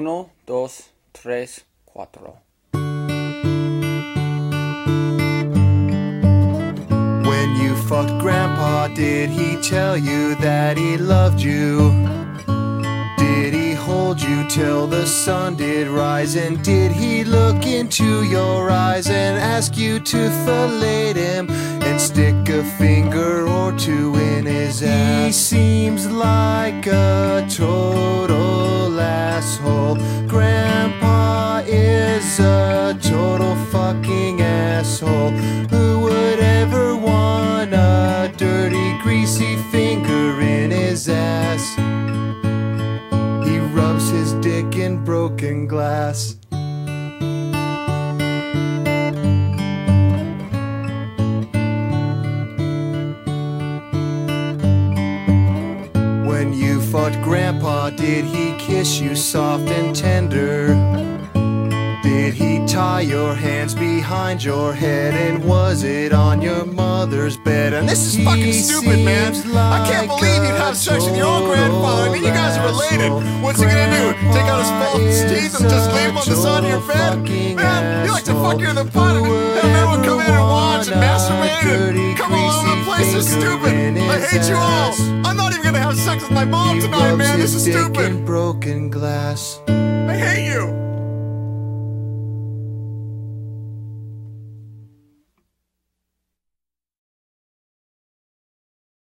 Uno, dos, tres, cuatro. When you fucked Grandpa, did he tell you that he loved you? Did he hold you till the sun did rise? And did he look into your eyes and ask you to fillet him and stick a finger or two in his ass? He seems like a total asshole. Grandpa is a total fucking asshole. Who would ever want a dirty, greasy finger in his ass? He rubs his dick in broken glass. When you fought Grandpa, did he kiss you soft and tender? Did he tie your hands behind your head? And was it on your mother's bed? And This is fucking stupid, man. I can't believe you'd have sex with your own grandfather. I mean, you guys are related. What's he gonna do? Take out his false teeth and just leave him on the side of your bed? Man, you like to fuck you in the butt and have everyone come in and watch and masturbate and come all over the place. This is stupid. I hate you all. I'm not even gonna have sex with my mom tonight, man. This is stupid. Broken glass.